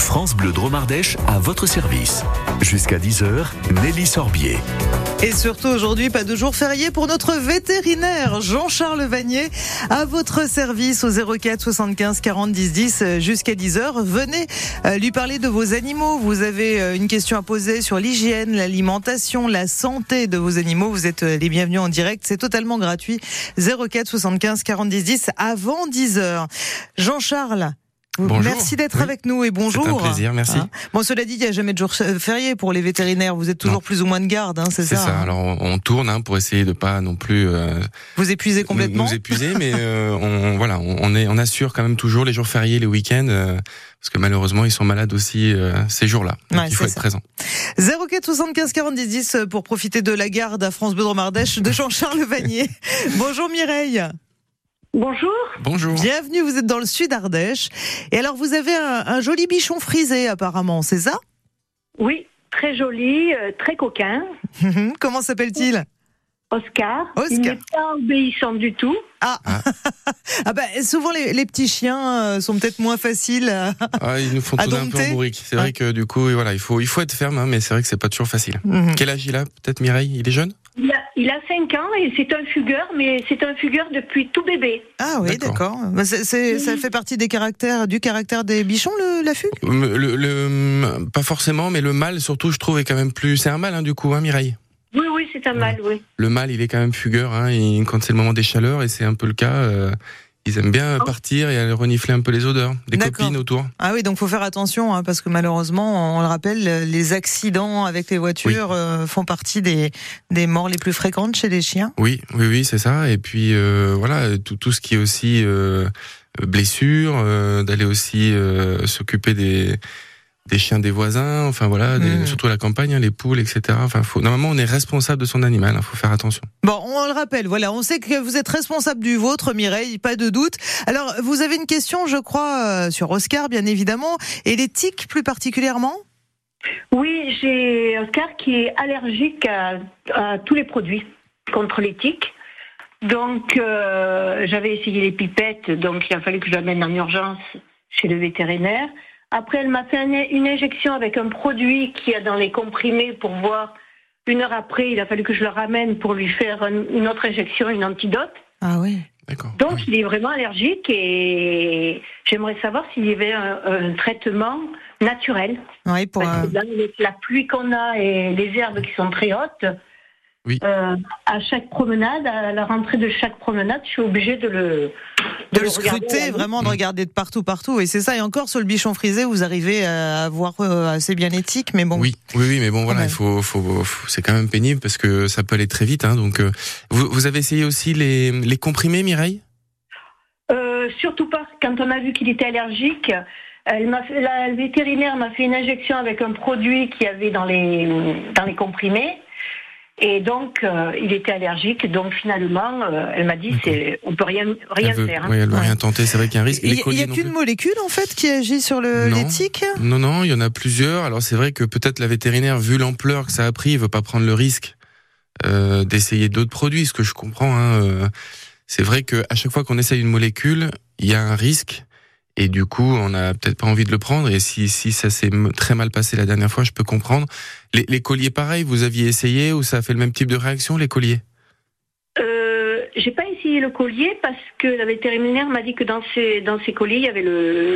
France Bleu Drôme Ardèche à votre service. Jusqu'à 10h, Nelly Sorbier. Et surtout aujourd'hui, pas de jour férié pour notre vétérinaire Jean-Charles Vanier, à votre service au 04 75 40 10 10 jusqu'à 10h. Venez lui parler de vos animaux. Vous avez une question à poser sur l'hygiène, l'alimentation, la santé de vos animaux. Vous êtes les bienvenus en direct. C'est totalement gratuit. 04 75 40 10 10 avant 10h. Jean-Charles, bonjour. Merci d'être avec nous et bonjour. C'est un plaisir, merci. Bon, cela dit, il n'y a jamais de jour férié pour les vétérinaires. Vous êtes toujours plus ou moins de garde, c'est ça. C'est ça. Alors on tourne pour essayer de pas non plus vous épuiser complètement. Nous épuiser, mais on assure quand même toujours les jours fériés, les week-ends, parce que malheureusement ils sont malades aussi ces jours-là. Donc il faut être présent. 04 75 40 10 10 pour profiter de la garde à France Bleu Drôme Ardèche de Jean-Charles Vanier. Bonjour Mireille. Bonjour. Bonjour. Bienvenue, vous êtes dans le sud Ardèche. Et alors, vous avez un joli bichon frisé, apparemment, c'est ça? Oui, très joli, très coquin. Comment s'appelle-t-il? Oscar. Il n'est pas obéissant du tout. Ah souvent les petits chiens sont peut-être moins faciles ils nous font tourner un peu en bourrique. C'est vrai que du coup, voilà, il faut être ferme, mais c'est vrai que c'est pas toujours facile. Quel âge il a, peut-être Mireille? Il est jeune? Il a 5 ans et c'est un fugueur, mais c'est un fugueur depuis tout bébé. Ah oui, d'accord. Ça fait partie du caractère des bichons, la fugue? Pas forcément, mais le mâle, surtout, je trouve, est quand même plus... C'est un mâle, du coup, Mireille? Oui, c'est un mâle, oui. Le mâle, il est quand même fugueur, quand c'est le moment des chaleurs, et c'est un peu le cas... Ils aiment bien partir et aller renifler un peu les odeurs des copines autour. Ah oui, donc faut faire attention parce que malheureusement, on le rappelle, les accidents avec les voitures font partie des morts les plus fréquentes chez les chiens. Oui, c'est ça. Et puis voilà, tout ce qui est aussi blessures, d'aller aussi s'occuper des chiens des voisins, enfin voilà, surtout à la campagne, les poules, etc. Enfin, normalement, on est responsable de son animal, faut faire attention. Bon, on le rappelle, voilà, on sait que vous êtes responsable du vôtre, Mireille, pas de doute. Alors, vous avez une question, je crois, sur Oscar, bien évidemment, et les tiques plus particulièrement? Oui, j'ai Oscar qui est allergique à tous les produits contre les tiques. Donc, j'avais essayé les pipettes, donc il a fallu que je l'amène en urgence chez le vétérinaire. Après, elle m'a fait une injection avec un produit qu'il y a dans les comprimés pour voir. 1 heure après, il a fallu que je le ramène pour lui faire une autre injection, une antidote. Ah oui, d'accord. Donc, il est vraiment allergique et j'aimerais savoir s'il y avait un traitement naturel. Oui, Parce que là, avec la pluie qu'on a et les herbes qui sont très hautes, à chaque promenade, à la rentrée de chaque promenade, je suis obligée de le scruter, vraiment de regarder de partout. Et c'est ça. Et encore sur le bichon frisé, vous arrivez à voir assez bien éthique, mais bon. Oui, mais bon, voilà, c'est quand même pénible parce que ça peut aller très vite. Donc, vous avez essayé aussi les comprimés, Mireille? Surtout pas. Quand on a vu qu'il était allergique, la vétérinaire m'a fait une injection avec un produit qu'il y avait dans les comprimés. Et donc, il était allergique. Donc, finalement, elle m'a dit, on peut rien faire. Oui, elle veut rien tenter. C'est vrai qu'il y a un risque. Il n'y a qu'une molécule, en fait, qui agit sur les tiques? Non, il y en a plusieurs. Alors, c'est vrai que peut-être la vétérinaire, vu l'ampleur que ça a pris, veut pas prendre le risque d'essayer d'autres produits. Ce que je comprends, c'est vrai que à chaque fois qu'on essaye une molécule, il y a un risque. Et du coup, on n'a peut-être pas envie de le prendre. Et si ça s'est très mal passé la dernière fois, je peux comprendre. Les colliers, pareil, vous aviez essayé ou ça a fait le même type de réaction, les colliers? J'ai pas essayé le collier parce que la vétérinaire m'a dit que dans ces colliers, il y avait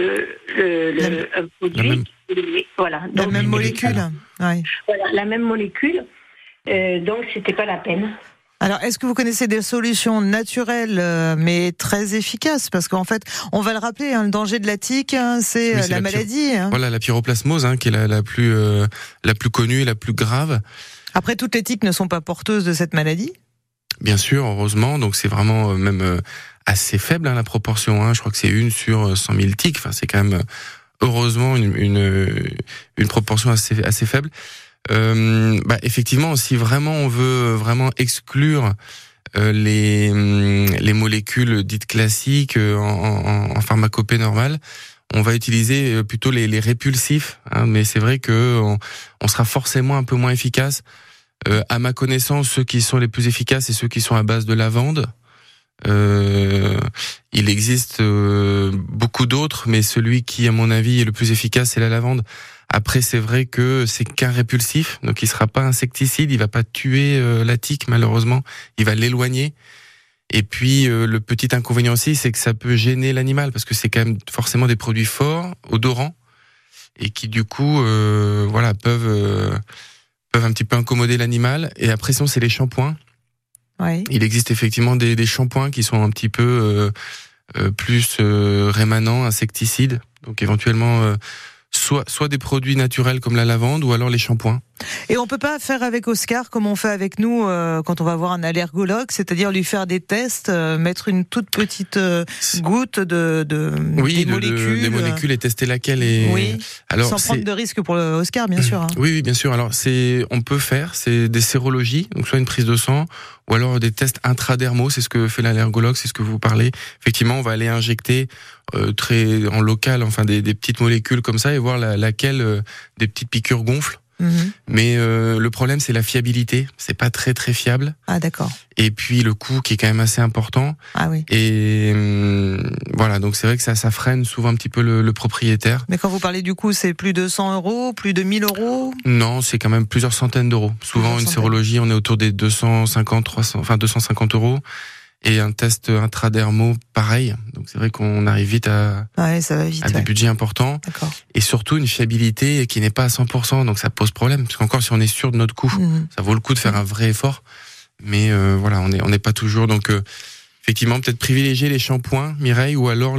un produit. La même molécule. Voilà, la même molécule. Donc, c'était pas la peine. Alors, est-ce que vous connaissez des solutions naturelles, mais très efficaces? Parce qu'en fait, on va le rappeler, le danger de la tique, c'est la maladie. Voilà, la pyroplasmose, qui est la plus connue et la plus grave. Après, toutes les tiques ne sont pas porteuses de cette maladie? Bien sûr, heureusement. Donc, c'est vraiment même assez faible, la proportion. Je crois que c'est 1 sur 100 000 tiques. Enfin, c'est quand même, heureusement, une proportion assez faible. Effectivement, si vraiment on veut vraiment exclure les molécules dites classiques en pharmacopée normale, on va utiliser plutôt les répulsifs. Mais c'est vrai que on sera forcément un peu moins efficace. À ma connaissance, ceux qui sont les plus efficaces, c'est ceux qui sont à base de lavande. Il existe beaucoup d'autres, mais celui qui, à mon avis, est le plus efficace, c'est la lavande. Après, c'est vrai que c'est qu'un répulsif, donc il sera pas insecticide, il va pas tuer la tique, malheureusement, il va l'éloigner. Et puis, le petit inconvénient aussi, c'est que ça peut gêner l'animal, parce que c'est quand même forcément des produits forts, odorants, et qui, du coup, peuvent un petit peu incommoder l'animal. Et après, sinon, c'est les shampoings. Oui. Il existe effectivement des shampoings qui sont un petit peu plus rémanents, insecticides. Donc éventuellement soit des produits naturels comme la lavande ou alors les shampoings. Et on peut pas faire avec Oscar comme on fait avec nous quand on va voir un allergologue, c'est-à-dire lui faire des tests, mettre une toute petite goutte des molécules. Des molécules et tester laquelle est. Oui. Alors, sans prendre de risque pour Oscar, bien sûr. Hein. Oui, bien sûr. Alors on peut faire, c'est des sérologies, donc soit une prise de sang, ou alors des tests intradermaux, c'est ce que fait l'allergologue, c'est ce que vous parlez. Effectivement, on va aller injecter très en local, enfin des petites molécules comme ça et voir laquelle des petites piqûres gonflent. Mais le problème, c'est la fiabilité. C'est pas très très fiable. Ah d'accord. Et puis le coût qui est quand même assez important. Ah oui. Et voilà, donc c'est vrai que ça freine souvent un petit peu le propriétaire. Mais quand vous parlez du coût, c'est plus de 100 €, plus de 1000 €? Non, c'est quand même plusieurs centaines d'euros. Souvent une sérologie, on est autour des 250, 300, enfin 250 €. Et un test intradermaux, pareil. Donc c'est vrai qu'on arrive vite à des budgets importants. D'accord. Et surtout une fiabilité qui n'est pas à 100%. Donc ça pose problème. Parce qu'encore si on est sûr de notre coût, ça vaut le coup de faire un vrai effort. Mais voilà, on n'est pas toujours. Donc effectivement, peut-être privilégier les shampoings, Mireille, ou alors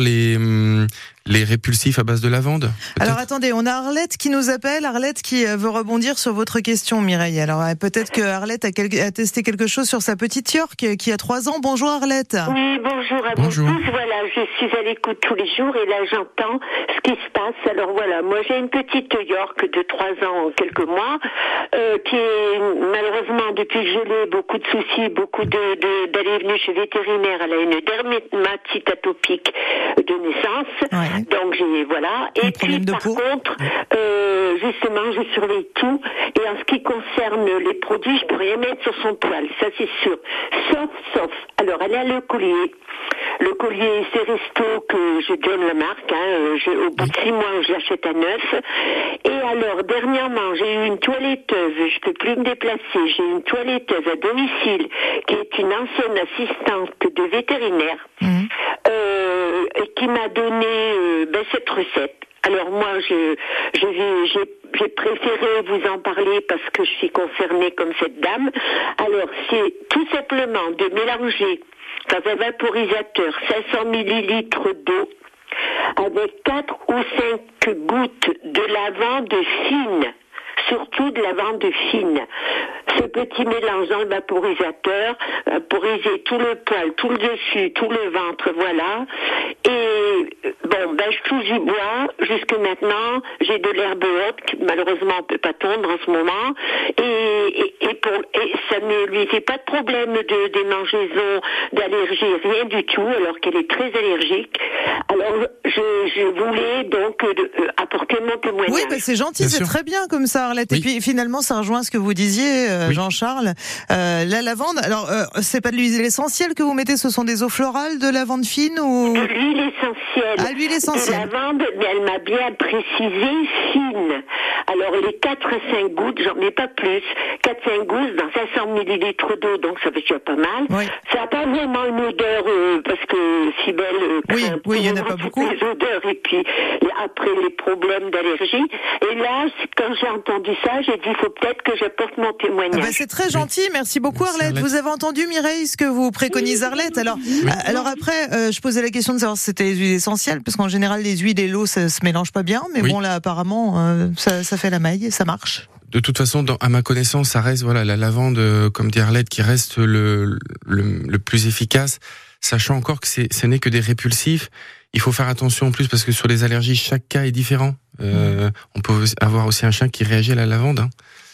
les répulsifs à base de lavande. Alors attendez, on a Arlette qui nous appelle, Arlette qui veut rebondir sur votre question, Mireille. Alors peut-être que Arlette a testé quelque chose sur sa petite York qui a 3 ans. Bonjour Arlette. Oui, bonjour à vous tous. Voilà, je suis à l'écoute tous les jours et là j'entends ce qui se passe. Alors voilà, moi j'ai une petite York de 3 ans, quelques mois, qui est malheureusement depuis que je l'ai beaucoup de soucis, beaucoup d'aller et venir chez vétérinaire. Elle a une dermatite atopique de naissance. Ouais. Donc voilà. Et puis par contre, justement, je surveille tout. Et en ce qui concerne les produits, je peux rien mettre sur son poil, ça c'est sûr. Sauf. Alors elle a le collier. Le collier Seresto que je donne la marque. Au bout de 6 mois, je l'achète à 9. Et alors dernièrement, j'ai eu une toiletteuse. Je peux plus me déplacer. J'ai une toiletteuse à domicile qui est une ancienne assistante de vétérinaire. Et qui m'a donné cette recette. Alors moi, j'ai préféré vous en parler parce que je suis concernée comme cette dame. Alors c'est tout simplement de mélanger dans un vaporisateur 500 millilitres d'eau avec 4 ou 5 gouttes de lavande fine. Surtout de lavande fine. Ce petit mélange dans le vaporisateur, vaporiser tout le poil, tout le dessus, tout le ventre, voilà. Et je touche du bois. Jusque maintenant, j'ai de l'herbe haute que malheureusement on peut pas tondre en ce moment. Et ça ne lui fait pas de problème de démangeaison, d'allergie, rien du tout, alors qu'elle est très allergique. Alors je voulais donc apporter mon témoignage. Oui, c'est gentil, c'est très bien comme ça, Arlette. Oui. Et puis finalement, ça rejoint ce que vous disiez, Jean-Charles. La lavande, alors c'est pas de l'huile essentielle que vous mettez, ce sont des eaux florales de lavande fine ou de l'huile essentielle. Ah, l'huile essentielle. De lavande, mais elle m'a bien précisé fine. Alors les 4 à 5 gouttes, j'en mets pas plus. 4-5 gouttes dans 500 millilitres d'eau, donc ça fait déjà pas mal. Oui. Ça n'a pas vraiment une odeur parce que si belle. Oui, il y en a pas beaucoup. Les odeurs et puis après les problèmes d'allergie. Et là, quand j'ai entendu ça, j'ai dit il faut peut-être que j'apporte mon témoignage. C'est très gentil, merci beaucoup Arlette. Vous avez entendu Mireille ce que vous préconise Arlette. Alors après, je posais la question de savoir si c'était les huiles essentielles, parce qu'en général les huiles et l'eau ça se mélange pas bien, mais bon là apparemment ça fait la maille, ça marche. De toute façon, à ma connaissance, ça reste la lavande, comme dit Arlette, qui reste le plus efficace, sachant encore que ce n'est que des répulsifs. Il faut faire attention en plus parce que sur les allergies, chaque cas est différent. On peut avoir aussi un chien qui réagit à la lavande.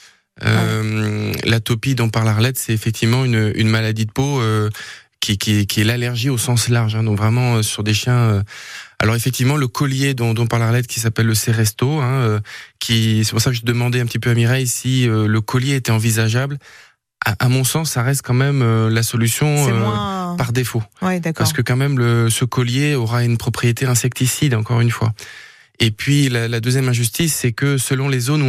L'atopie dont parle Arlette, c'est effectivement une maladie de peau qui est l'allergie au sens large. Donc vraiment sur des chiens. Alors effectivement, le collier dont parle Arlette, qui s'appelle le Seresto, c'est pour ça que je demandais un petit peu à Mireille si le collier était envisageable. à mon sens, ça reste quand même la solution par défaut. Ouais, d'accord. Parce que quand même, ce collier aura une propriété insecticide, encore une fois. Et puis, la deuxième injustice, c'est que selon les zones où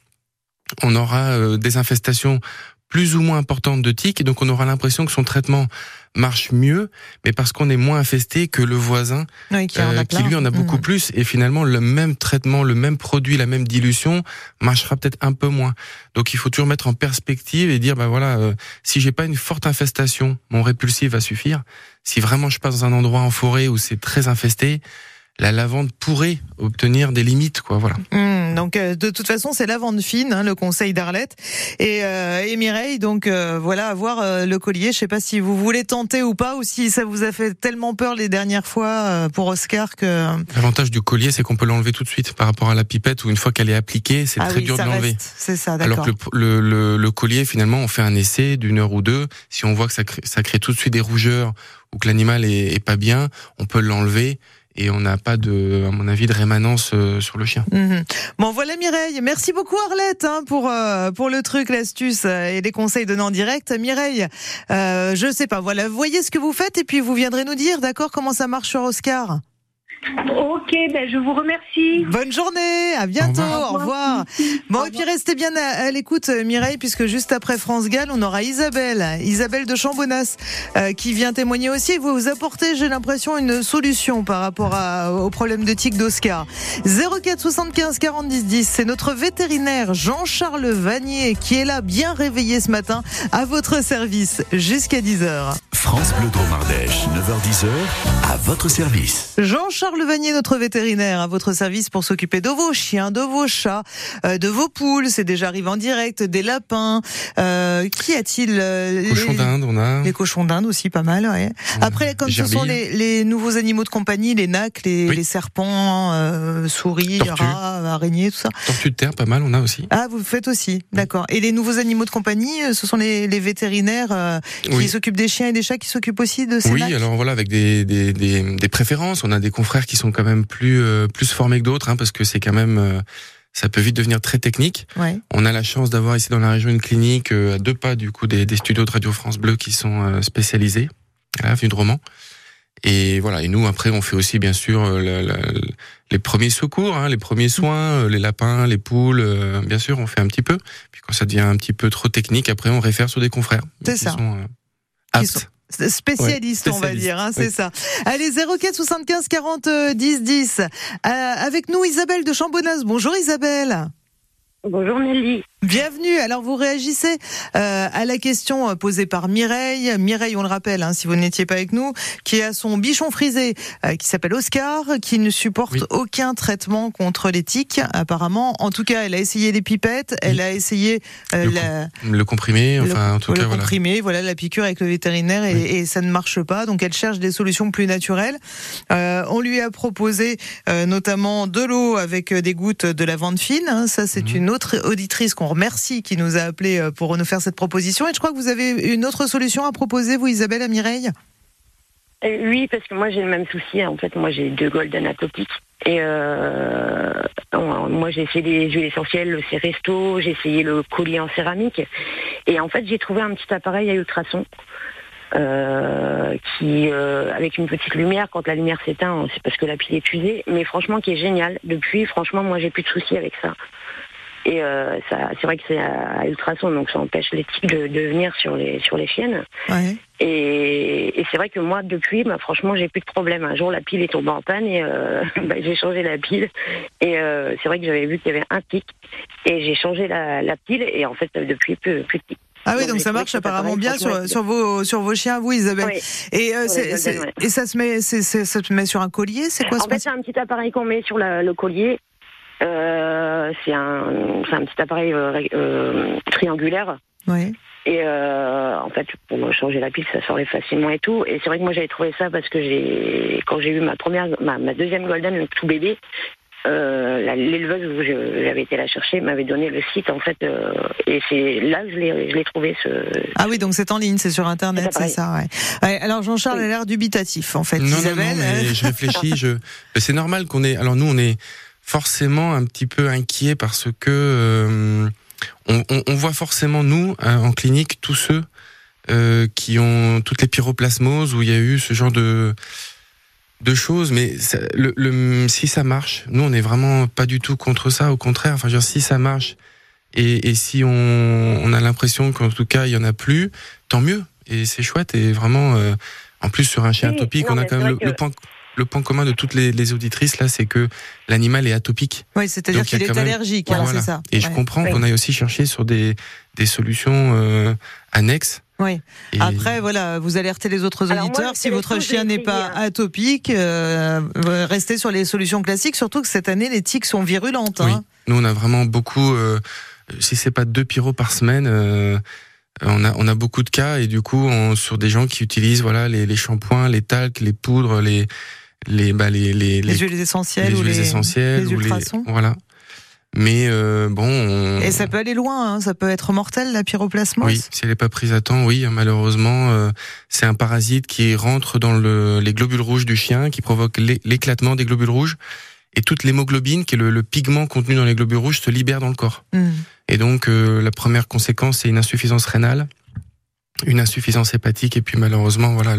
on aura des infestations plus ou moins importantes de tiques, et donc on aura l'impression que son traitement marche mieux, mais parce qu'on est moins infesté que le voisin, qui lui en a beaucoup plus, et finalement le même traitement, le même produit, la même dilution marchera peut-être un peu moins. Donc il faut toujours mettre en perspective et dire, si j'ai pas une forte infestation, mon répulsif va suffire. Si vraiment je passe dans un endroit en forêt où c'est très infesté, la lavande pourrait obtenir des limites, quoi, voilà. Donc de toute façon, c'est lavande fine, le conseil d'Arlette et Mireille. Donc voilà, avoir le collier. Je sais pas si vous voulez tenter ou pas, ou si ça vous a fait tellement peur les dernières fois pour Oscar que. L'avantage du collier, c'est qu'on peut l'enlever tout de suite par rapport à la pipette où une fois qu'elle est appliquée, c'est très dur de l'enlever. C'est ça, d'accord. Alors que le collier, finalement, on fait un essai d'une heure ou deux. Si on voit que ça crée tout de suite des rougeurs ou que l'animal est pas bien, on peut l'enlever. Et on n'a pas à mon avis, de rémanence sur le chien. Bon, voilà Mireille. Merci beaucoup Arlette pour le truc, l'astuce et les conseils donnés en direct. Mireille, je sais pas, voilà, voyez ce que vous faites et puis vous viendrez nous dire, d'accord, comment ça marche sur Oscar. Ok, je vous remercie. Bonne journée, à bientôt, au revoir. Bon, et puis restez bien à l'écoute, Mireille, puisque juste après France Gall, on aura Isabelle de Chambonnas, qui vient témoigner aussi et vous apporter, j'ai l'impression, une solution par rapport au problème de tic d'Oscar. 04 75 40 10 10, c'est notre vétérinaire Jean-Charles Vanier qui est là, bien réveillé ce matin, à votre service, jusqu'à 10h. France Bleu Dromardèche, 9h-10h, à votre service. Jean-Charles Vanier, notre vétérinaire, à votre service pour s'occuper de vos chiens, de vos chats, de vos poules. C'est déjà arrivé en direct, des lapins. Qu'y a-t-il Cochons d'Inde, on a. Les cochons d'Inde aussi, pas mal, ouais. Après, comme ce sont les nouveaux animaux de compagnie, les nacs, les serpents, souris, rats, araignées, tout ça. Tortues de terre, pas mal, on a aussi. Ah, vous faites aussi, d'accord. Et les nouveaux animaux de compagnie, ce sont les vétérinaires qui s'occupent des chiens et des chats qui s'occupent aussi de ces nacs. Oui, alors voilà, avec des préférences. On a des confrères qui sont quand même plus formés que d'autres, parce que c'est quand même ça peut vite devenir très technique. Ouais. On a la chance d'avoir ici dans la région une clinique à 2 pas du coup des studios de Radio France Bleu qui sont spécialisés à l'avenue de Romans. Et voilà, et nous après on fait aussi bien sûr les premiers secours, les premiers soins, les lapins, les poules, bien sûr on fait un petit peu. Puis quand ça devient un petit peu trop technique, après on réfère sur des confrères. C'est ça. Sont aptes. Spécialiste, on va dire, c'est ça. Allez, 04 75 40 10 10. Avec nous, Isabelle de Chambonnas. Bonjour Isabelle. Bonjour Nelly. Bienvenue. Alors vous réagissez à la question posée par Mireille. Mireille, on le rappelle, si vous n'étiez pas avec nous, qui a son bichon frisé qui s'appelle Oscar, qui ne supporte aucun traitement contre les tiques, apparemment. En tout cas, elle a essayé les pipettes, elle a essayé le comprimé, comprimé, voilà, la piqûre avec le vétérinaire et ça ne marche pas. Donc elle cherche des solutions plus naturelles. On lui a proposé notamment de l'eau avec des gouttes de lavande fine. Ça, c'est une autre auditrice qu'on remercie qui nous a appelé pour nous faire cette proposition. Et je crois que vous avez une autre solution à proposer, vous Isabelle, à Mireille. Oui, parce que moi j'ai le même souci. En fait, moi j'ai 2 golden atopiques. Et moi j'ai essayé les huiles essentielles, le Ceresto, j'ai essayé le collier en céramique. Et en fait j'ai trouvé un petit appareil à ultrasons. Qui avec une petite lumière, quand la lumière s'éteint, c'est parce que la pile est usée, mais franchement qui est génial. Depuis, franchement, moi j'ai plus de soucis avec ça. Et c'est vrai que c'est à ultrasons, donc ça empêche les tiques de venir sur les chiennes. Ouais. Et c'est vrai que moi depuis, franchement, j'ai plus de problème. Un jour la pile est tombée en panne et j'ai changé la pile. Et c'est vrai que j'avais vu qu'il y avait un tic et j'ai changé la pile et en fait depuis plus de tiques. Ah oui, donc ça marche apparemment bien sur vos chiens, vous Isabelle. Oui. Et ça se met sur un collier, c'est quoi? En fait, c'est un petit appareil qu'on met sur le collier. C'est un petit appareil triangulaire. Oui. Et en fait, pour changer la pile, ça s'enlève facilement et tout. Et c'est vrai que moi j'avais trouvé ça parce que quand j'ai eu ma deuxième golden, le tout bébé, l'éleveuse où j'avais été la chercher m'avait donné le site en fait, et c'est là que je l'ai trouvé. Ah oui, donc c'est en ligne, c'est sur internet, c'est ça. Ouais. Alors Jean-Charles a l'air dubitatif en fait. Non, Isabelle, non, mais je réfléchis. C'est normal qu'on ait. Alors nous, on est forcément un petit peu inquiet parce que on voit forcément, nous, en clinique, tous ceux qui ont toutes les pyroplasmoses, où il y a eu ce genre de choses, mais si ça marche, nous, on n'est vraiment pas du tout contre ça, au contraire. Enfin, je veux dire, si ça marche, et si on a l'impression qu'en tout cas, il y en a plus, tant mieux. Et c'est chouette, et vraiment, en plus, sur un chien atopique, on a quand même le point commun de toutes les auditrices, là, c'est que l'animal est atopique. Oui, c'est-à-dire qu'il est allergique, voilà. C'est ça. Et je comprends qu'on aille aussi chercher sur des solutions annexes. Oui. Après, voilà, vous alertez les autres auditeurs. Si votre chien n'est pas atopique, restez sur les solutions classiques, surtout que cette année, les tiques sont virulentes. Oui. Nous, on a vraiment beaucoup, si c'est pas 2 pyros par semaine, on a beaucoup de cas, et du coup, sur des gens qui utilisent, voilà, les shampoings, les talcs, les poudres, les huiles essentielles, les ultrasons. Voilà. Mais Et ça peut aller loin, ça peut être mortel, la pyroplasmose. Oui, si elle n'est pas prise à temps, oui, malheureusement, c'est un parasite qui rentre dans les globules rouges du chien, qui provoque l'éclatement des globules rouges, et toute l'hémoglobine, qui est le pigment contenu dans les globules rouges, se libère dans le corps. Et donc, la première conséquence, c'est une insuffisance rénale, une insuffisance hépatique, et puis malheureusement, voilà,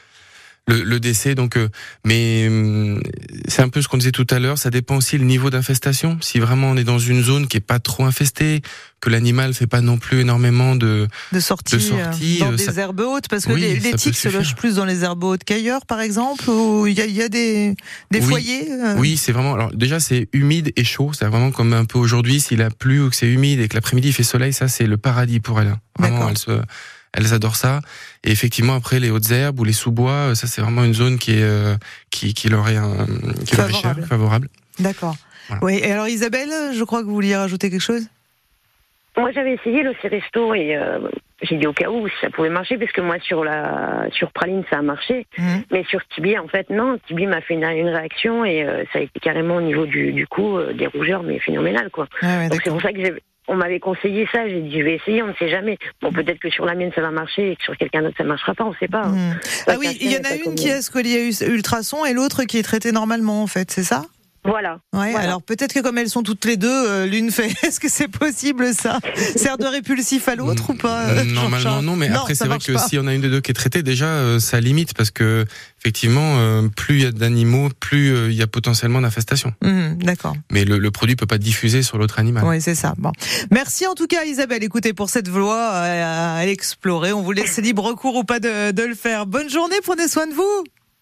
le décès. Donc, mais c'est un peu ce qu'on disait tout à l'heure. Ça dépend aussi le niveau d'infestation. Si vraiment on est dans une zone qui est pas trop infestée, que l'animal fait pas non plus énormément de sorties dans des herbes hautes, parce que les tiques se logent plus dans les herbes hautes qu'ailleurs, par exemple, où il y a des foyers. Oui, c'est vraiment. Alors déjà, c'est humide et chaud. C'est vraiment comme un peu aujourd'hui, s'il a plu ou que c'est humide et que l'après-midi il fait soleil, ça c'est le paradis pour elle. Vraiment, elles adorent ça. Et effectivement, après, les hautes herbes ou les sous-bois, ça, c'est vraiment une zone qui leur est chère, favorable. D'accord. Voilà. Oui. Et alors, Isabelle, je crois que vous vouliez rajouter quelque chose? Moi, j'avais essayé le Seresto, et j'ai dit au cas où ça pouvait marcher, parce que moi, sur Praline, ça a marché. Mais sur Tibi, en fait, non. Tibi m'a fait une réaction, et ça a été carrément au niveau du cou, des rougeurs, mais phénoménal, quoi. Donc, c'est pour ça que on m'avait conseillé ça, j'ai dit je vais essayer, on ne sait jamais. Bon, peut-être que sur la mienne ça va marcher et que sur quelqu'un d'autre ça ne marchera pas, on ne sait pas. Ah oui, il y en a une qui est scolie ultrason et l'autre qui est traitée normalement, en fait, c'est ça? Voilà. Ouais, voilà. Alors peut-être que comme elles sont toutes les deux, l'une fait. Est-ce que c'est possible ça? Sert de répulsif à l'autre ou pas? Normalement non, mais après c'est vrai que si on a une des deux qui est traitée, déjà ça limite, parce que effectivement, plus il y a d'animaux, plus il y a potentiellement d'infestation. D'accord. Mais le produit peut pas diffuser sur l'autre animal. Oui, c'est ça. Bon, merci en tout cas Isabelle. Écoutez, pour cette voie à explorer, on vous laisse libre cours ou pas de le faire. Bonne journée, prenez soin de vous.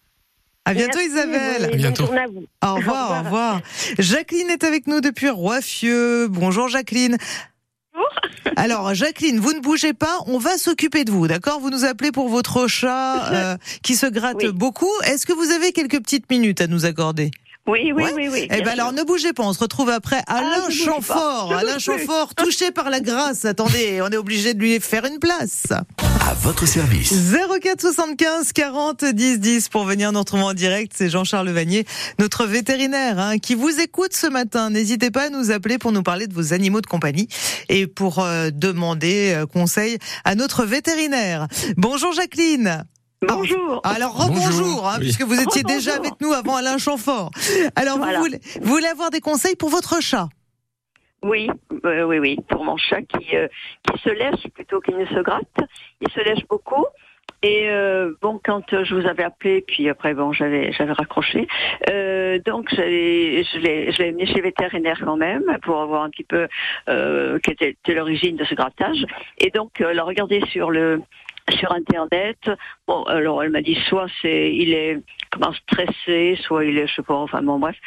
À bientôt. Merci, Isabelle. À bientôt. Au revoir, au revoir. Jacqueline est avec nous depuis Roiffieux. Bonjour Jacqueline. Bonjour. Alors Jacqueline, vous ne bougez pas, on va s'occuper de vous, d'accord? Vous nous appelez pour votre chat qui se gratte beaucoup. Est-ce que vous avez quelques petites minutes à nous accorder? Oui. Eh ben alors ne bougez pas, on se retrouve après Alain Chamfort. Alain Chamfort, touché par la grâce. Attendez, on est obligé de lui faire une place. À votre service. 04 75 40 10 10 pour venir nous retrouver en direct. C'est Jean-Charles Vanier, notre vétérinaire, qui vous écoute ce matin. N'hésitez pas à nous appeler pour nous parler de vos animaux de compagnie et pour demander conseil à notre vétérinaire. Bonjour Jacqueline. Bonjour. Alors rebonjour, puisque vous étiez déjà avec nous avant Alain Chamfort. Alors voilà. vous voulez avoir des conseils pour votre chat? Oui, pour mon chat qui se lèche plutôt qu'il ne se gratte. Il se lèche beaucoup. Et quand je vous avais appelé, puis après j'avais raccroché, donc je l'ai amené chez le vétérinaire quand même pour voir un petit peu quelle était l'origine de ce grattage. Et donc la regarder sur Internet. Bon, alors elle m'a dit soit il est stressé, soit il est, je sais pas, enfin bon bref.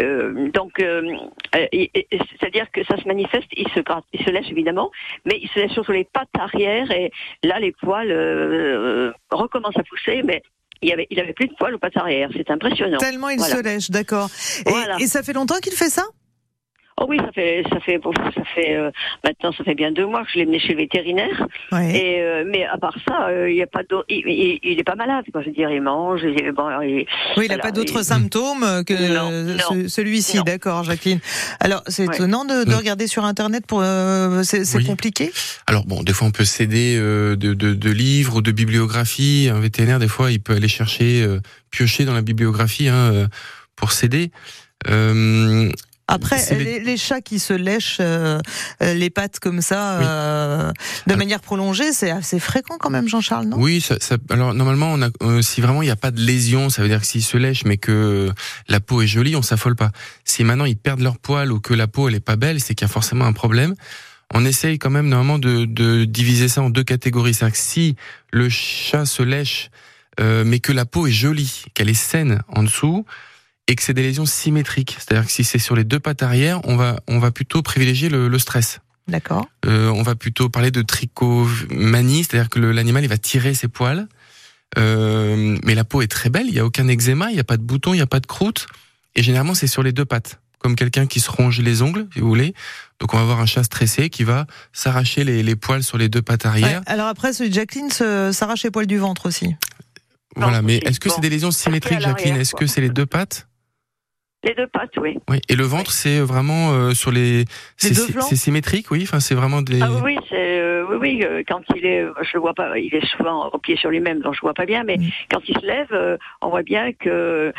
C'est-à-dire que ça se manifeste, il se gratte, il se lèche évidemment, mais il se lèche surtout les pattes arrière, et là les poils recommencent à pousser, mais il avait plus de poils aux pattes arrière. C'est impressionnant. Tellement il se lèche, d'accord. Et ça fait longtemps qu'il fait ça? Oh oui, ça fait maintenant ça fait bien 2 mois que je l'ai mené chez le vétérinaire. Ouais. Et mais à part ça, il y a pas d'autre. Il est pas malade, quoi. Je veux dire, il mange. Il n'a pas d'autres symptômes que celui-ci, d'accord, Jacqueline. Alors c'est étonnant de regarder sur Internet pour. C'est compliqué. Alors bon, des fois on peut s'aider de livres ou de bibliographies. Un vétérinaire, des fois, il peut aller chercher, piocher dans la bibliographie pour s'aider. Après, les chats qui se lèchent les pattes comme ça, de manière prolongée, c'est assez fréquent quand même, Jean-Charles, non? Oui, alors normalement, si vraiment il n'y a pas de lésion, ça veut dire que s'ils se lèchent, mais que la peau est jolie, on s'affole pas. Si maintenant ils perdent leur poil ou que la peau elle est pas belle, c'est qu'il y a forcément un problème. On essaye quand même normalement de diviser ça en 2 catégories. C'est-à-dire que si le chat se lèche, mais que la peau est jolie, qu'elle est saine en dessous, et que c'est des lésions symétriques, c'est-à-dire que si c'est sur les 2 pattes arrière, on va plutôt privilégier le stress. D'accord. On va plutôt parler de trichomanie, c'est-à-dire que l'animal il va tirer ses poils, mais la peau est très belle, il y a aucun eczéma, il y a pas de boutons, il y a pas de croûte, et généralement c'est sur les 2 pattes, comme quelqu'un qui se ronge les ongles, si vous voulez. Donc on va avoir un chat stressé qui va s'arracher les poils sur les 2 pattes arrière. Ouais, alors après, celui de Jacqueline s'arrache les poils du ventre aussi. Voilà, mais est-ce que c'est des lésions symétriques, Jacqueline? Est-ce que c'est les 2 pattes? Les 2 pattes, oui. Oui. Et le ventre, c'est vraiment sur les. C'est symétrique, oui. Enfin, c'est vraiment des. Ah oui, oui. Quand il est, je le vois pas. Il est souvent replié sur lui-même, donc je vois pas bien. Mais quand il se lève, on voit bien que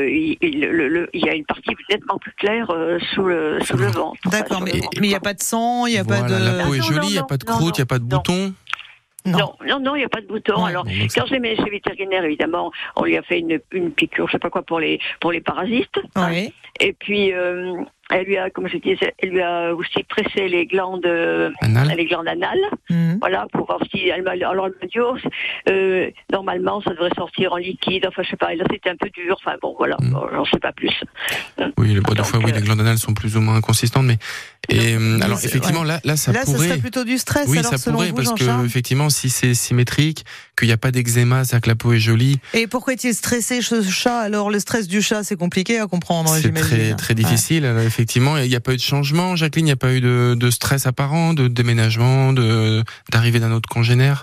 il y a une partie nettement plus claire sous le ventre. D'accord, mais il y a pas de sang, il y a pas de. La peau est jolie, il y a pas de croûte, il y a pas de boutons. Non, il n'y a pas de boutons. Alors, quand je l'ai mis chez le vétérinaire, évidemment, on lui a fait une piqûre, je sais pas quoi, pour les parasites. Oui. Et puis, elle lui a, comme je disais, elle lui a aussi pressé les glandes anales. Voilà, pour voir si elle m'a dit, normalement, ça devrait sortir en liquide. Enfin, je sais pas. Et là, c'était un peu dur. Enfin, bon, voilà, j'en sais pas plus. Oui, des fois, les glandes anales sont plus ou moins inconsistantes, mais alors effectivement, là, ça pourrait. Là, ce serait plutôt du stress. Oui, alors, ça pourrait, vous, parce que effectivement, si c'est symétrique, qu'il n'y a pas d'eczéma, c'est-à-dire que la peau est jolie. Et pourquoi est-il stressé, ce chat? Alors, le stress du chat, c'est compliqué à comprendre. C'est très difficile. Alors, effectivement, il n'y a pas eu de changement, Jacqueline. Il n'y a pas eu de stress apparent, de déménagement, d'arrivée d'un autre congénère.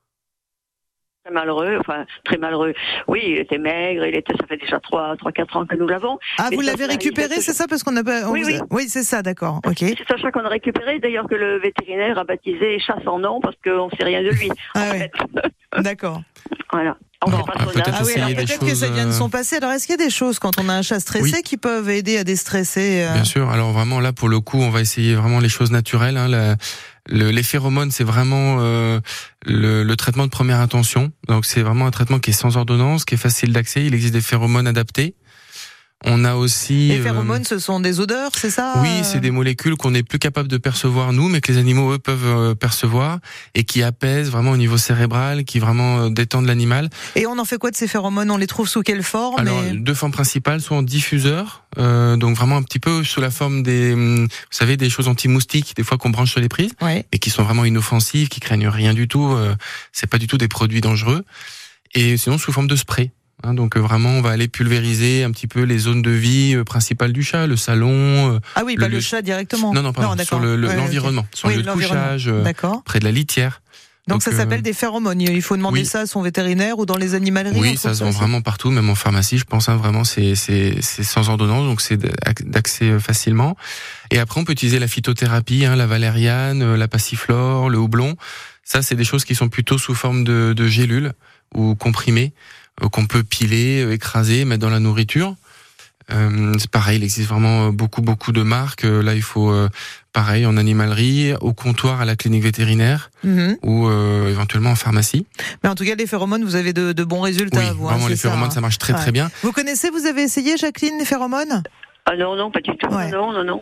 Très malheureux. Oui, il était maigre, ça fait déjà 3-4 ans que nous l'avons. Ah, vous l'avez récupéré, c'est ça? Parce qu'on n'a pas. Oui, c'est ça, d'accord. Ok. C'est un chat qu'on a récupéré, d'ailleurs, que le vétérinaire a baptisé chat sans nom, parce qu'on ne sait rien de lui. D'accord. Voilà. Peut-être que ça vient de son passé. Alors, est-ce qu'il y a des choses, quand on a un chat stressé, qui peuvent aider à déstresser? Bien sûr. Alors, vraiment, là, pour le coup, on va essayer vraiment les choses naturelles. Les phéromones, c'est vraiment le traitement de première intention. Donc, c'est vraiment un traitement qui est sans ordonnance, qui est facile d'accès. Il existe des phéromones adaptés. On a aussi... Les phéromones, ce sont des odeurs, c'est ça? Oui, c'est des molécules qu'on n'est plus capable de percevoir, nous, mais que les animaux, eux, peuvent percevoir, et qui apaisent vraiment au niveau cérébral, qui vraiment détendent l'animal. Et on en fait quoi de ces phéromones? On les trouve sous quelle forme? Alors, 2 formes principales, soit en diffuseur, donc vraiment un petit peu sous la forme vous savez, des choses anti-moustiques, des fois qu'on branche sur les prises, et qui sont vraiment inoffensives, qui craignent rien du tout, c'est pas du tout des produits dangereux. Et sinon, sous forme de spray. Donc vraiment, on va aller pulvériser un petit peu les zones de vie principales du chat, le salon. Ah oui, pas le chat directement. Non, pardon, sur l'environnement, sur le couchage, près de la litière. Donc ça s'appelle des phéromones. Il faut demander ça à son vétérinaire ou dans les animaleries. Oui, ça se vend vraiment partout, même en pharmacie. Je pense vraiment, c'est sans ordonnance, donc c'est d'accès facilement. Et après, on peut utiliser la phytothérapie, la valériane, la passiflore, le houblon. Ça, c'est des choses qui sont plutôt sous forme de gélules ou comprimés, qu'on peut piler, écraser, mettre dans la nourriture. C'est pareil, il existe vraiment beaucoup de marques. Là, il faut pareil en animalerie, au comptoir à la clinique vétérinaire ou éventuellement en pharmacie. Mais en tout cas, les phéromones, vous avez de bons résultats. Oui, vraiment les phéromones, ça marche très bien. Vous connaissez, vous avez essayé, Jacqueline, les phéromones? Non, pas du tout. Non.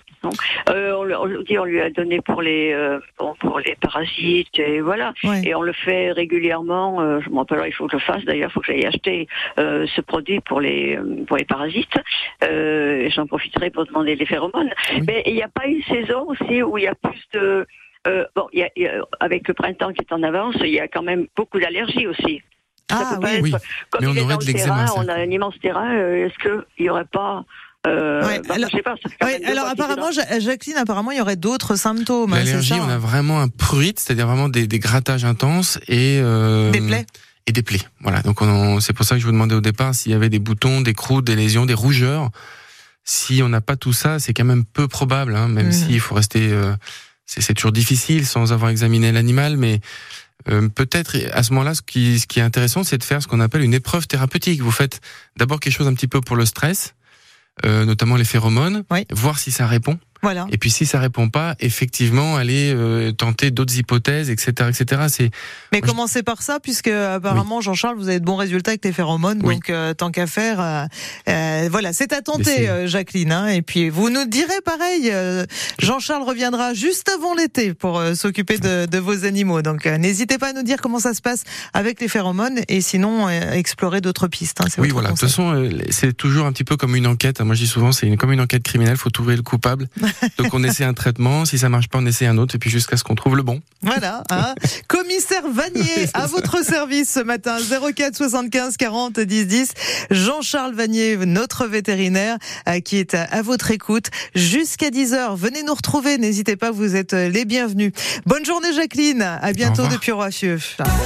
On lui a donné pour les parasites et voilà. Et on le fait régulièrement. Je me rappelle, il faut que je le fasse. D'ailleurs, il faut que j'aille acheter ce produit pour les parasites. J'en profiterai pour demander les phéromones. Mais il n'y a pas une saison aussi où il y a plus de avec le printemps qui est en avance, il y a quand même beaucoup d'allergies aussi. Ah oui. Comme mais on aurait de l'eczéma. On a un immense terrain. Est-ce qu'il n'y aurait pas alors, je sais pas, alors apparemment, Jacqueline, il y aurait d'autres symptômes. L'allergie, on a vraiment un prurite, c'est-à-dire vraiment des grattages intenses et des plaies. Et des plaies. Voilà. Donc c'est pour ça que je vous demandais au départ s'il y avait des boutons, des croûtes, des lésions, des rougeurs. Si on n'a pas tout ça, c'est quand même peu probable, même s'il faut rester. C'est toujours difficile sans avoir examiné l'animal, mais peut-être à ce moment-là, ce qui est intéressant, c'est de faire ce qu'on appelle une épreuve thérapeutique. Vous faites d'abord quelque chose un petit peu pour le stress. notamment les phéromones, oui. voir si ça répond. Voilà. Et puis si ça répond pas, effectivement, aller tenter d'autres hypothèses, etc., etc. Mais commencez par ça, puisque apparemment, oui. Jean-Charles, vous avez de bons résultats avec les phéromones, oui. Donc tant qu'à faire, voilà, c'est à tenter, Jacqueline. Hein, et puis vous nous direz pareil. Jean-Charles reviendra juste avant l'été pour s'occuper de vos animaux. Donc n'hésitez pas à nous dire comment ça se passe avec les phéromones, et sinon explorer d'autres pistes. Hein, oui, voilà. De toute façon, c'est toujours un petit peu comme une enquête. Moi, je dis souvent, c'est comme une enquête criminelle. Faut trouver le coupable. Donc on essaie un traitement, si ça marche pas, on essaie un autre, et puis jusqu'à ce qu'on trouve le bon. Voilà. Hein. Commissaire Vanier, à votre service ce matin, 04 75 40 10 10. Jean-Charles Vanier, notre vétérinaire, qui est à votre écoute jusqu'à 10h. Venez nous retrouver, n'hésitez pas, vous êtes les bienvenus. Bonne journée Jacqueline, à bientôt depuis Roiffieux.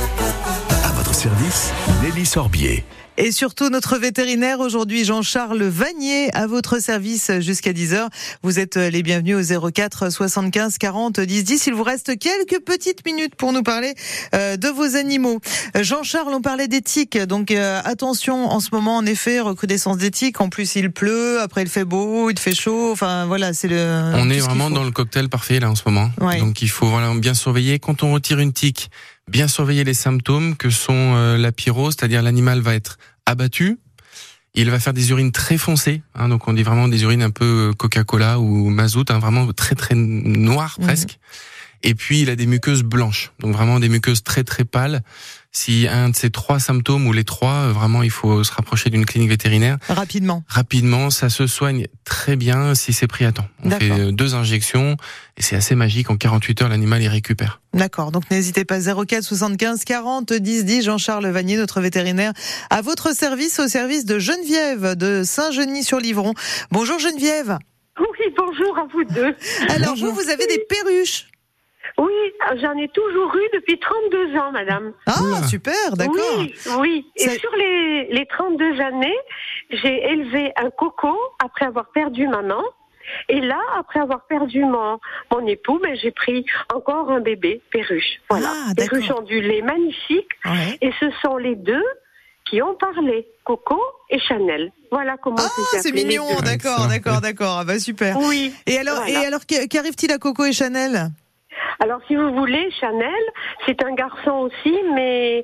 À votre service, Nelly Sorbier. Et surtout notre vétérinaire aujourd'hui, Jean-Charles Vanier, à votre service jusqu'à 10h. Vous êtes les bienvenus au 04 75 40 10 10. Il vous reste quelques petites minutes pour nous parler de vos animaux. Jean-Charles, on parlait des tiques, donc attention en ce moment, en effet, recrudescence des tiques. En plus, il pleut, après il fait beau, il fait chaud. Enfin voilà, c'est le. On est vraiment dans le cocktail parfait là en ce moment. Ouais. Donc il faut bien surveiller. Quand on retire une tique, bien surveiller les symptômes que sont la pyrrhose, c'est-à-dire l'animal va être abattu, il va faire des urines très foncées, hein, donc on dit vraiment des urines un peu Coca-Cola ou mazout, hein, vraiment très très noires presque. Et puis il a des muqueuses blanches, donc vraiment des muqueuses très très pâles. Si un de ces trois symptômes ou les trois, vraiment il faut se rapprocher d'une clinique vétérinaire. Rapidement, ça se soigne très bien si c'est pris à temps. On fait 2 injections et c'est assez magique, en 48 heures l'animal il récupère. D'accord, donc n'hésitez pas, 04 75 40 10 10, Jean-Charles Vanier, notre vétérinaire, à votre service, au service de Geneviève de Saint-Genis-sur-Livron. Bonjour Geneviève. Oui, bonjour à vous deux. Alors vous avez des perruches? Oui, j'en ai toujours eu depuis 32 ans, madame. Ah, super, d'accord. Oui. Et sur les 32 années, j'ai élevé un coco après avoir perdu maman. Et là, après avoir perdu mon époux, j'ai pris encore un bébé, perruche. Voilà, perruche ondulée, magnifique. Ouais. Et ce sont les deux qui ont parlé, Coco et Chanel. Voilà comment c'est mignon, d'accord. Ah bah super. Oui. Et alors, qu'arrive-t-il à Coco et Chanel ? Alors, si vous voulez, Chanel, c'est un garçon aussi, mais,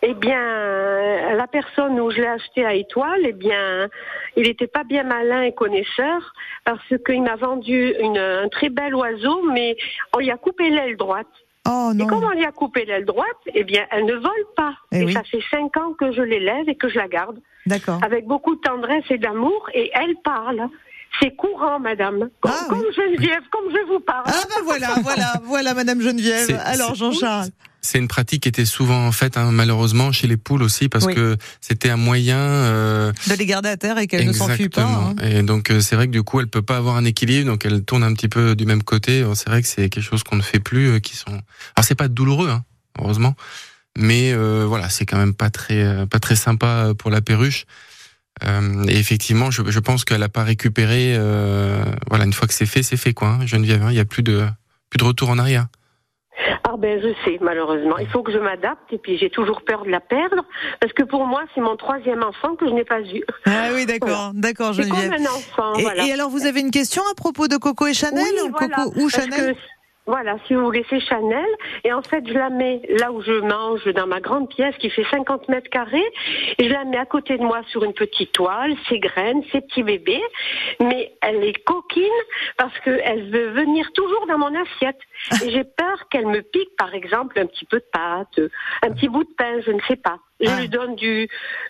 la personne où je l'ai acheté à Étoile, il n'était pas bien malin et connaisseur, parce qu'il m'a vendu un très bel oiseau, mais on lui a coupé l'aile droite. Oh non. Et comme on lui a coupé l'aile droite, elle ne vole pas. Et ça fait 5 ans que je l'élève et que je la garde. D'accord. Avec beaucoup de tendresse et d'amour, et elle parle. C'est courant, madame. Comme Geneviève, comme je vous parle. Ah ben voilà, madame Geneviève. Alors, Jean-Charles. C'est une pratique qui était souvent faite, malheureusement, chez les poules aussi, parce que c'était un moyen de les garder à terre et qu'elles ne s'enfuient pas. Hein. Et donc, c'est vrai que du coup, elle peut pas avoir un équilibre, donc elle tourne un petit peu du même côté. C'est vrai que c'est quelque chose qu'on ne fait plus, Alors, c'est pas douloureux, heureusement, mais voilà, c'est quand même pas très sympa pour la perruche. Et effectivement, je pense qu'elle a pas récupéré. Une fois que c'est fait quoi. Geneviève, il y a plus de retour en arrière. Ah je sais, malheureusement. Il faut que je m'adapte et puis j'ai toujours peur de la perdre parce que pour moi, c'est mon 3e enfant que je n'ai pas eu. Ah oui, d'accord, d'accord, Geneviève. C'est comme un enfant, et alors, vous avez une question à propos de Coco et Chanel? Coco ou Chanel? Voilà, si vous voulez, c'est Chanel. Et en fait, je la mets là où je mange, dans ma grande pièce qui fait 50 mètres carrés. Et je la mets à côté de moi sur une petite toile, ses graines, ses petits bébés. Mais elle est coquine parce qu'elle veut venir toujours dans mon assiette. Et j'ai peur qu'elle me pique, par exemple, un petit peu de pâte, un petit bout de pain, je ne sais pas. Je lui donne du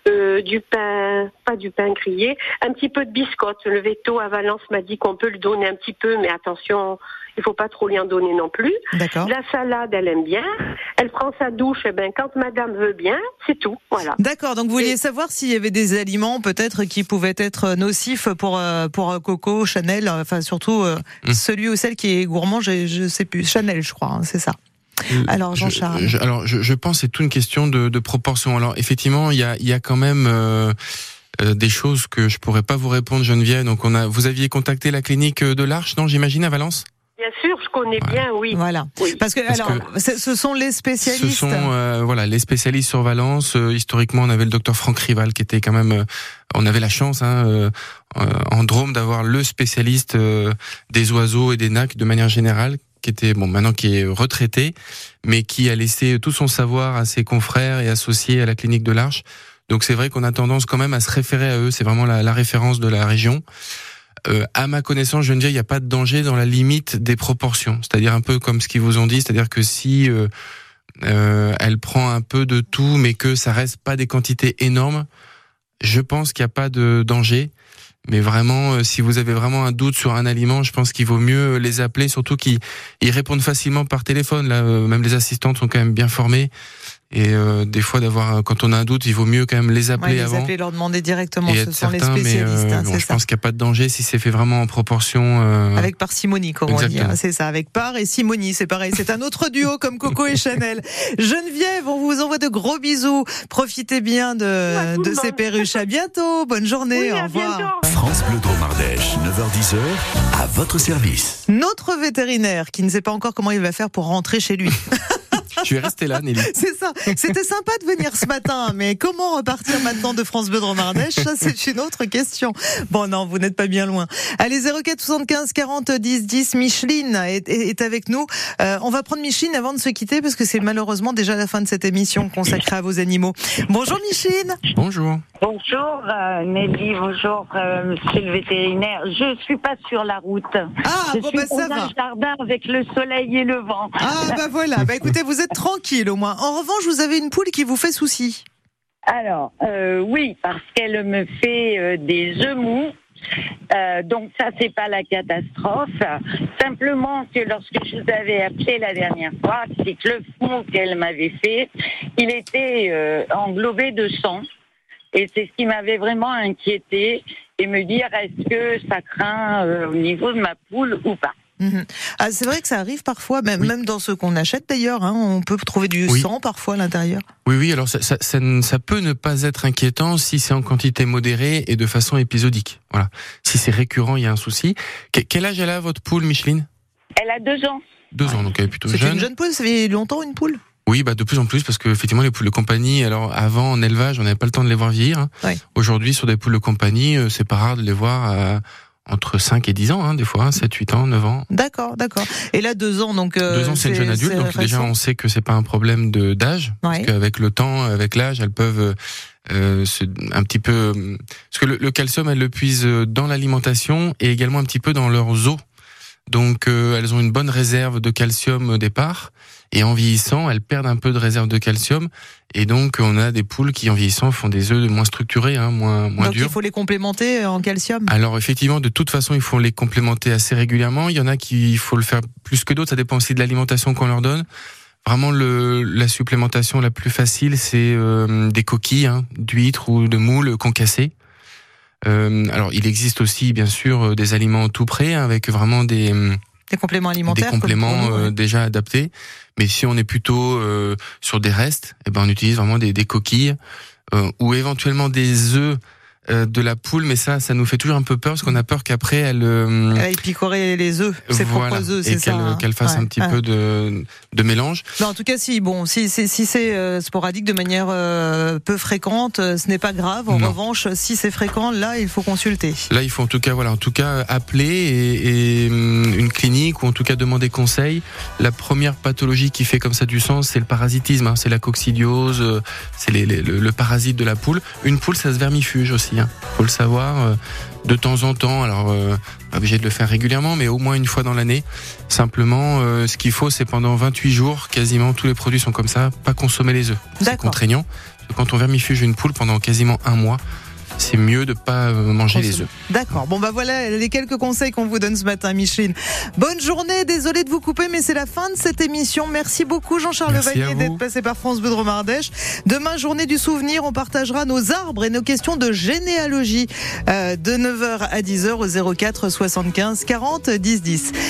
pain, pas du pain grillé, un petit peu de biscotte. Le veto à Valence m'a dit qu'on peut lui donner un petit peu, mais attention, il faut pas trop lui en donner non plus. D'accord. La salade, elle aime bien. Elle prend sa douche, quand madame veut bien, c'est tout. Voilà. D'accord, donc vous vouliez savoir s'il y avait des aliments peut-être qui pouvaient être nocifs pour Coco, Chanel, enfin surtout celui ou celle qui est gourmand, je sais plus, Chanel je crois, c'est ça. Alors Jean-Charles. Je pense que c'est toute une question de proportion. Alors effectivement, il y a quand même des choses que je pourrais pas vous répondre, Geneviève. Donc vous aviez contacté la clinique de l'Arche, non, j'imagine, à Valence? bien sûr, je connais bien, oui. Voilà. Oui. Parce que ce sont les spécialistes. Ce sont les spécialistes sur Valence. Historiquement, on avait le docteur Franck Rival qui était quand même. On avait la chance en Drôme d'avoir le spécialiste des oiseaux et des nacs de manière générale, qui était maintenant qui est retraité, mais qui a laissé tout son savoir à ses confrères et associés à la clinique de l'Arche. Donc c'est vrai qu'on a tendance quand même à se référer à eux. C'est vraiment la référence de la région. À ma connaissance, Geneviève, il n'y a pas de danger dans la limite des proportions. C'est-à-dire un peu comme ce qu'ils vous ont dit, c'est-à-dire que si elle prend un peu de tout, mais que ça reste pas des quantités énormes, je pense qu'il n'y a pas de danger. Mais vraiment, si vous avez vraiment un doute sur un aliment, je pense qu'il vaut mieux les appeler, surtout qu'ils répondent facilement par téléphone. Là, même les assistantes sont quand même bien formées. Et des fois, quand on a un doute, il vaut mieux quand même les appeler avant. Les appeler, leur demander directement. Et ce sont les spécialistes. Je pense qu'il n'y a pas de danger si c'est fait vraiment en proportion. Avec parcimonie, comme exactement. on dit. C'est ça, avec part et simonie, c'est pareil. C'est un autre duo comme Coco et Chanel. Geneviève, on vous envoie de gros bisous. Profitez bien de ces perruches. À bientôt. Bonne journée. Au revoir. Bientôt. France Bleu Drôme Ardèche, 9h-10h, à votre service. Notre vétérinaire qui ne sait pas encore comment il va faire pour rentrer chez lui. Je vais rester là, Nelly. C'est ça. C'était sympa de venir ce matin, mais comment repartir maintenant de France Bleu Drôme Ardèche? Ça, c'est une autre question. Bon, non, vous n'êtes pas bien loin. Allez, 04 75 40 10 10. Micheline est avec nous. On va prendre Micheline avant de se quitter parce que c'est malheureusement déjà la fin de cette émission consacrée à vos animaux. Bonjour Micheline. Bonjour. Bonjour Nelly, bonjour monsieur le vétérinaire. Je suis pas sur la route. Ah, je bon, suis ça dans va. un jardin avec le soleil et le vent. Ah, bah voilà. Bah écoutez, vous êtes tranquille au moins. En revanche, vous avez une poule qui vous fait souci. Alors, oui, parce qu'elle me fait des œufs mous. Donc ça, c'est pas la catastrophe. Simplement que lorsque je vous avais appelé la dernière fois, c'est que le fond qu'elle m'avait fait, il était englobé de sang. Et c'est ce qui m'avait vraiment inquiété et me dire est-ce que ça craint au niveau de ma poule ou pas. Ah, c'est vrai que ça arrive parfois, même dans ceux qu'on achète d'ailleurs, on peut trouver du sang parfois à l'intérieur. Oui, alors ça peut ne pas être inquiétant si c'est en quantité modérée et de façon épisodique. Voilà. Si c'est récurrent, il y a un souci. Quel âge elle a votre poule, Micheline ? Elle a 2 ans. 2 ans, donc elle est plutôt jeune. C'est une jeune poule, ça fait longtemps une poule ? Oui, de plus en plus, parce que effectivement les poules de compagnie, alors avant en élevage, on n'avait pas le temps de les voir vieillir. Ouais. Aujourd'hui, sur des poules de compagnie, c'est pas rare de les voir entre 5 et 10 ans, des fois, 7, 8 ans, 9 ans. D'accord. Et là, 2 ans, donc... 2 ans, c'est une jeune adulte, donc déjà, on sait que c'est pas un problème d'âge, parce qu'avec le temps, avec l'âge, elles peuvent un petit peu... Parce que le calcium, elles le puisent dans l'alimentation et également un petit peu dans leurs os. Donc, elles ont une bonne réserve de calcium au départ. Et en vieillissant, elles perdent un peu de réserve de calcium. Et donc, on a des poules qui, en vieillissant, font des œufs moins structurés, moins durs. Donc, il faut les complémenter en calcium. Alors, effectivement, de toute façon, il faut les complémenter assez régulièrement. Il y en a il faut le faire plus que d'autres. Ça dépend aussi de l'alimentation qu'on leur donne. Vraiment, la supplémentation la plus facile, c'est des coquilles, d'huîtres ou de moules concassées. Alors, il existe aussi, bien sûr, des aliments tout prêts, avec vraiment des compléments alimentaires. Des compléments déjà adaptés. Mais si on est plutôt sur des restes, on utilise vraiment des coquilles ou éventuellement des œufs de la poule, mais ça nous fait toujours un peu peur parce qu'on a peur qu'après elle aille picorer les œufs, ses propres œufs, c'est ça. Et qu'elle fasse un petit peu de mélange. Non, en tout cas, si c'est sporadique de manière peu fréquente, ce n'est pas grave. En revanche, si c'est fréquent, là, il faut consulter. Là, il faut en tout cas appeler et une clinique ou en tout cas demander conseil. La première pathologie qui fait comme ça du sang, c'est le parasitisme, c'est la coccidiose, c'est le parasite de la poule. Une poule, ça se vermifuge aussi. Faut le savoir de temps en temps. Alors, pas obligé de le faire régulièrement, mais au moins une fois dans l'année. Simplement, ce qu'il faut, c'est pendant 28 jours, quasiment tous les produits sont comme ça, pas consommer les œufs. C'est contraignant. Quand on vermifuge une poule pendant quasiment 1 mois, c'est mieux de pas manger les œufs. D'accord. Bon, voilà les quelques conseils qu'on vous donne ce matin, Micheline. Bonne journée. Désolé de vous couper, mais c'est la fin de cette émission. Merci beaucoup, Jean-Charles Levanier, d'être passé par France Bleu Drôme Ardèche. Demain, journée du souvenir, on partagera nos arbres et nos questions de généalogie de 9h à 10h au 04 75 40 10 10.